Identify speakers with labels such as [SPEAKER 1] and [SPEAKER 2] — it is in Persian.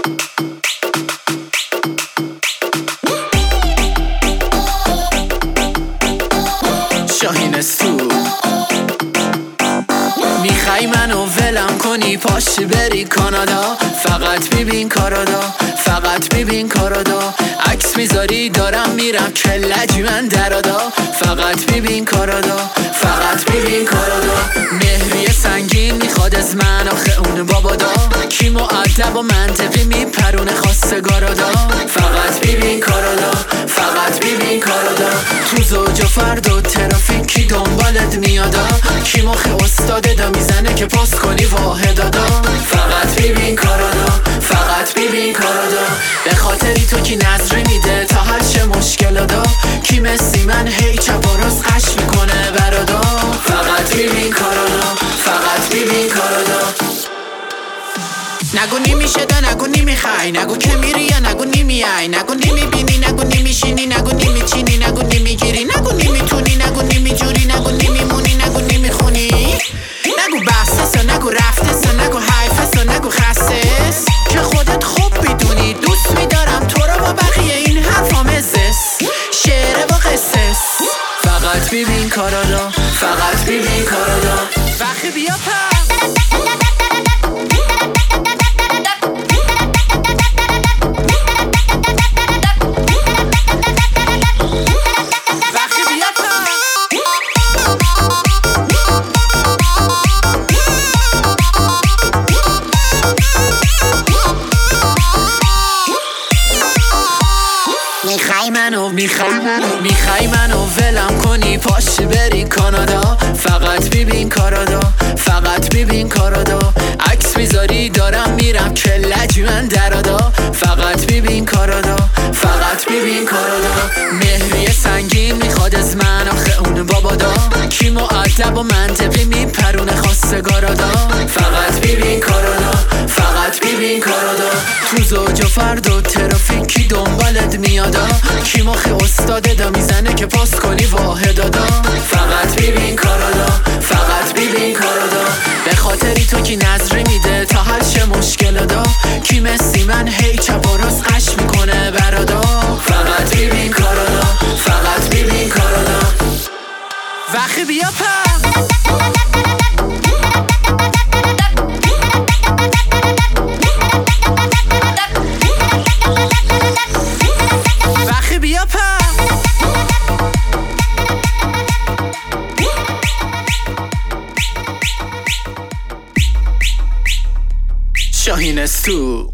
[SPEAKER 1] شاهین استو میخوای منو ولم کنی پاشی بری کانادا، فقط ببین کارادا، فقط ببین کارادا. عکس میذاری دارم میرم کلجی من درادا، فقط ببین کارادا، فقط ببین کارادا. مهریه سنگین میخواد از من آخه اون بابادا، کی مؤدب و منطقی میپرونه خواستگارادا، فقط ببین کارادا، فقط ببین کارادا. تو زوج و فرد و ترافیک کی دنبالت میادا، کی مخ استاده دا میزنه که پاس کنی واحدادا، فقط ببین کارادا، فقط ببین کارادا. به خاطری تو کی نظری میده تا هر چه مشکلادا، کی مثی من هی چپ و راست قش میکنه برادا، فقط ببین کارادا، فقط ببین کارادا. نگو نمیشه دا نگو نمیخوای، نگو که میری یا نگو نمیای، نگو نمیبینی نگو نمیشینی، نگو نمیچینی نگو نمیگیری، نگو نمیتونی نگو نمیجوری، نگو نمیمونی نگو نمیخونی، نگو بحثس و نگو رفتس و نگو حیفس و نگو خستس، که خودت خوب میدونی دوست میدارم تو رو با بقیه این حرفا مزس، شعره و قصص. فقط ببین کارادا، فقط ببین کارادا. وقتی بیا میخوای منو ولم کنی پاشی بری کانادا، فقط ببین کارادا، فقط ببین کارادا. عکس میذاری دارم میرم کلجی من درادا، فقط ببین کارادا، فقط ببین کارادا. مهریه سنگین میخواد از من آخه اون بابادا، کی مؤدب و منطقی میپرونه خواستگارادا، فقط ببین کارادا، فقط ببین کارادا. تو زوج و فرد و ترافیک کی دنبالت میادا، کی مخ استاده دا میزنه که پاس کنی واحدادا، فقط ببین کارادا، فقط ببین کارادا. به خاطری تو کی نظری میده تا هر چه مشکلادا، کی مثی من هی چپ و راست قش میکنه برادا، فقط ببین کارادا، فقط ببین کارادا. وقتی بیا شاهین استو.